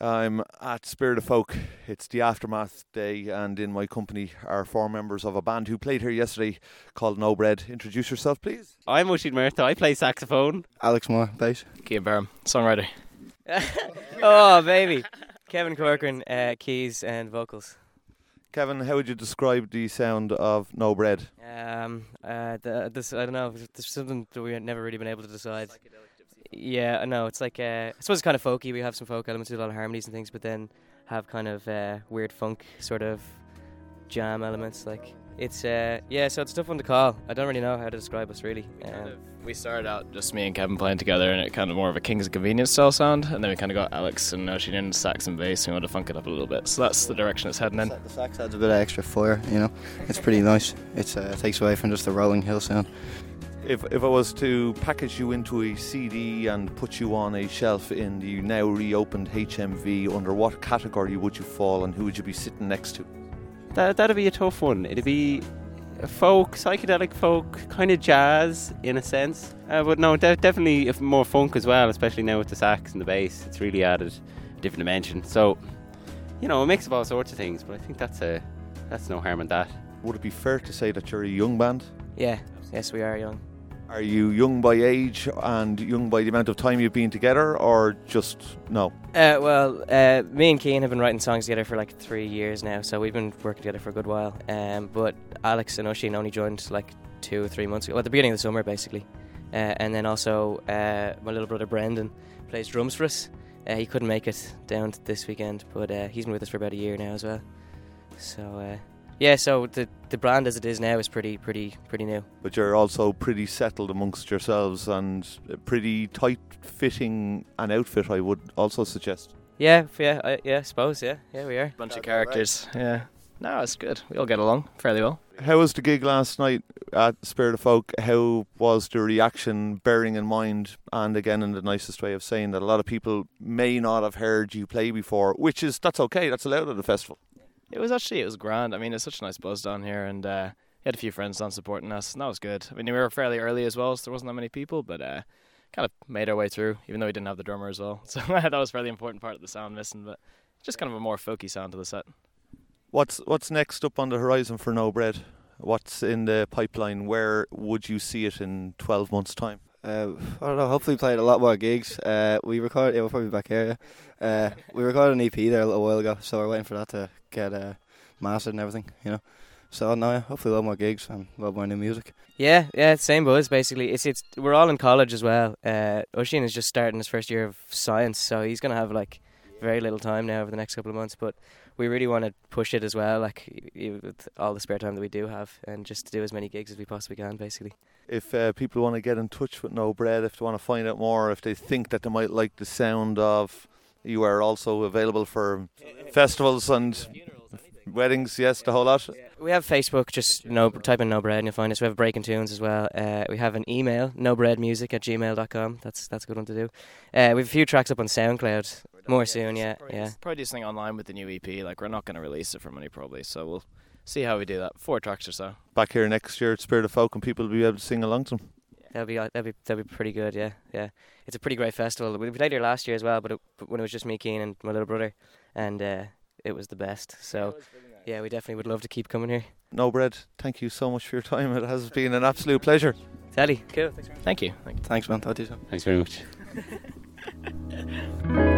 I'm at Spirit of Folk. It's the aftermath day, and in my company are 4 members of a band who played here yesterday called No Bread. Introduce yourself, please. I'm Oisin Murtha. I play saxophone. Alex Moore, bass. Cian Barham, songwriter. Oh, baby. Kevin Corcoran, keys and vocals. Kevin, how would you describe the sound of No Bread? I don't know. There's something that we've never really been able to decide. Yeah, I know. It's like, I suppose it's kind of folky. We have some folk elements, do a lot of harmonies and things, but then have kind of weird funk sort of jam elements. Like it's, so it's a tough one to call. I don't really know how to describe us, really. We started out just me and Kevin playing together, and it kind of more of a Kings of Convenience style sound, and then we kind of got Alex and Oisin in sax and bass, and we want to funk it up a little bit. So that's the direction it's heading in. The sax adds a bit of extra fire, you know. It's pretty nice. It takes away from just the rolling hill sound. If I was to package you into a CD and put you on a shelf in the now reopened HMV, under what category would you fall, and who would you be sitting next to? That'd be a tough one. It'd be folk, psychedelic folk, kind of jazz in a sense. But no, definitely more funk as well, especially now with the sax and the bass. It's really added a different dimension. So, you know, a mix of all sorts of things, but I think that's no harm in that. Would it be fair to say that you're a young band? Yeah, yes, we are young. Are you young by age and young by the amount of time you've been together, or just no? Me and Cian have been writing songs together for like 3 years now, so we've been working together for a good while. But Alex and Oisin only joined like 2 or 3 months ago, at the beginning of the summer basically. And then also my little brother Brendan plays drums for us. He couldn't make it down this weekend, but he's been with us for about a year now as well. So so the brand as it is now is pretty new. But you're also pretty settled amongst yourselves and pretty tight-fitting an outfit, I would also suggest. I suppose, yeah, we are. Bunch of characters, yeah. No, it's good. We all get along fairly well. How was the gig last night at Spirit of Folk? How was the reaction, bearing in mind, and again in the nicest way of saying, that a lot of people may not have heard you play before, that's okay, that's allowed at the festival. It was grand. I mean, it's such a nice buzz down here, and we had a few friends down supporting us, and that was good. I mean, we were fairly early as well, so there wasn't that many people, but kind of made our way through, even though we didn't have the drummer as well. So that was a fairly important part of the sound missing, but just kind of a more folky sound to the set. What's next up on the horizon for No Bread? What's in the pipeline? Where would you see it in 12 months' time? I don't know, hopefully playing a lot more gigs. We'll probably be back here, yeah. We recorded an EP there a little while ago, so we're waiting for that to get mastered and everything, you know. So no, hopefully a lot more gigs and a lot more new music. Yeah, same buzz basically. It's we're all in college as well. Oisin is just starting his first year of science, so he's gonna have like very little time now over the next couple of months, but we really want to push it as well, like with all the spare time that we do have, and just to do as many gigs as we possibly can basically. If people want to get in touch with No Bread, if they want to find out more, if they think that they might like the sound of, you are also available for festivals and weddings, yes, the whole lot. We have Facebook, just type in No Bread and you'll find us. We have Breaking Tunes as well. We have an email, nobreadmusic@gmail.com. That's a good one to do. We have a few tracks up on SoundCloud. More soon, yeah. Probably do something online with the new EP. Like, we're not going to release it for money probably, so we'll see how we do that. 4 tracks or so. Back here next year at Spirit of Folk, and people will be able to sing along to them. That'd be pretty good, yeah. It's a pretty great festival. We played here last year as well, but when it was just me, Cian, and my little brother, and it was the best. So yeah, we definitely would love to keep coming here. No Bread, thank you so much for your time. It has been an absolute pleasure. Teddy, cool. Thank you. Thanks, man. Talk to you soon. Thanks very much.